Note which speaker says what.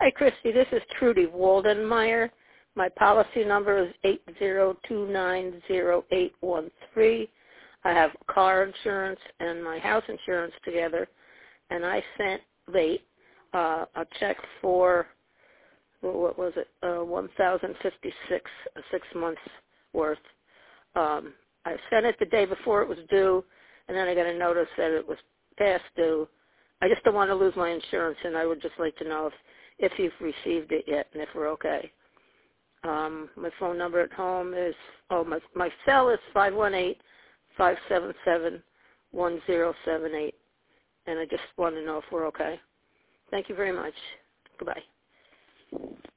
Speaker 1: Hi, Christy. This is Trudy Waldenmeyer. My policy number is 802908813. I have car insurance and my house insurance together, and I sent late a check for, what was it, 1,056, 6 months worth. I sent it the day before it was due, and then I got a notice that it was past due. I just don't want to lose my insurance, and I would just like to know if you've received it yet and if we're okay. My phone number at home is, my cell is 518-577-1078, and I just want to know if we're okay. Thank you very much. Goodbye.